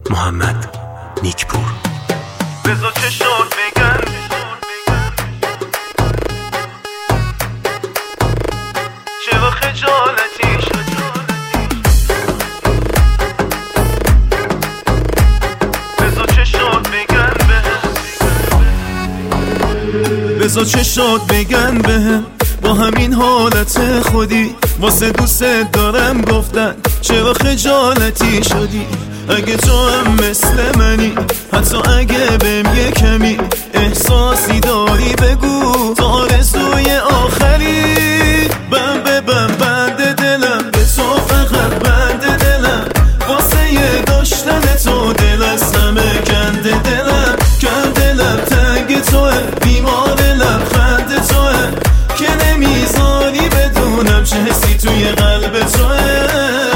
محمد نیکپور. بذار چشات بگن چرا خجالتی شدی. بذار چشات بگن بذار چشات بگن بهم با همین حالت خودی واسه دوست دارم گفتن چرا خجالتی شدی. اگه تو هم مثل منی حتی اگه بهم یه کمی احساسی داری بگو تا آرزوی آخری بم به بم بند دلم به تو فقط بند دلم واسه یه داشتن تو دل از همه کنده دلم تنگ توه بیمار لبخند توه که نمیزانی بدونم چه حسی توی قلب توه.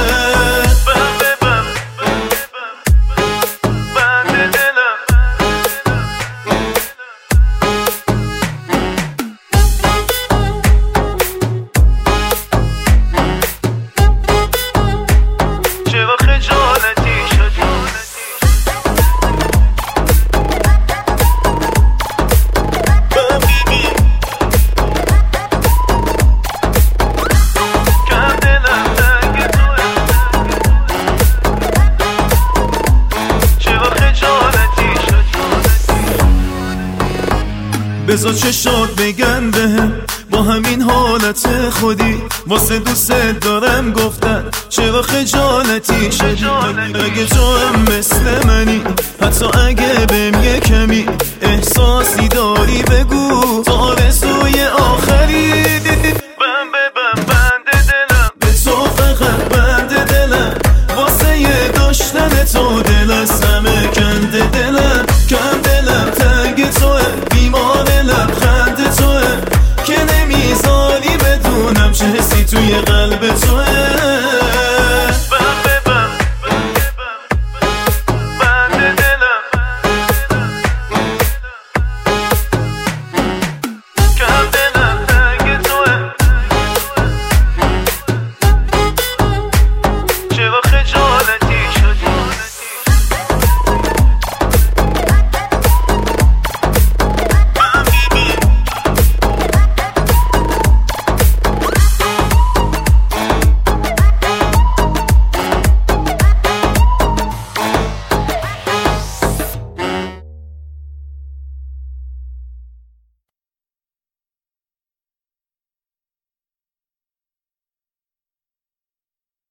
بذار چشات بگن بهم با همین حالت خودی واسه دوست دارم گفتن چرا خجالتی شدی. اگه تو هم مثل منی حتی اگه بهم یه کمی احساسی داری بگو تا آرزوی آخری